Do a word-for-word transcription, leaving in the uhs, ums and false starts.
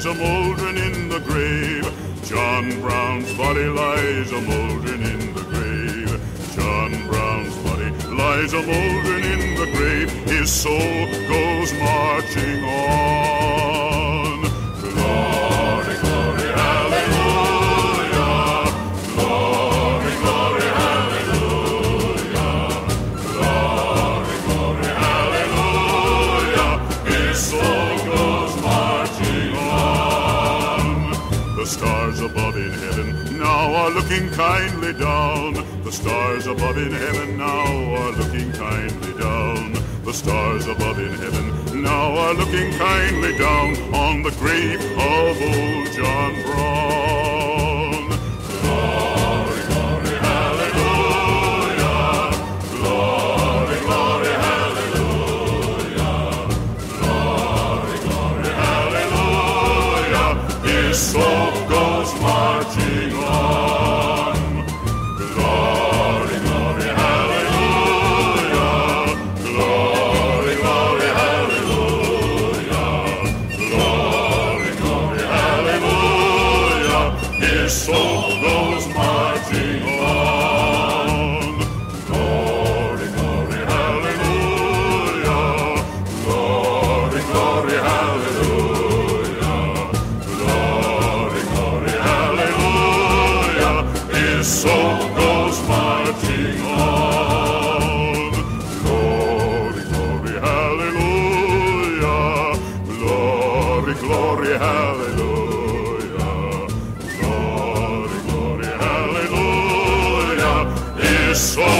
a mouldering in the grave. John Brown's body lies a mouldering in the grave. John Brown's body lies a mouldering in the grave. His soul goes marching on. Glory, glory, hallelujah. Glory, glory, hallelujah. Glory, glory, hallelujah. His soul goes marching on. The stars above in heaven now are looking kindly down. The stars above in heaven now are looking kindly down. The stars above in heaven now are looking kindly down on the grave of old John Brown. Glory, glory, hallelujah. Glory, glory, hallelujah. Glory, glory, hallelujah. His soul goes marching on. Glory, glory, hallelujah. Glory, glory, hallelujah. Glory, glory, hallelujah. His soul goes marching on. Glory, glory, hallelujah. Glory, glory, hallelujah. Glory, glory, hallelujah. His soul goes marching on. Glory, glory, hallelujah. Glory, glory, hallelujah. Glory, glory, hallelujah. His soul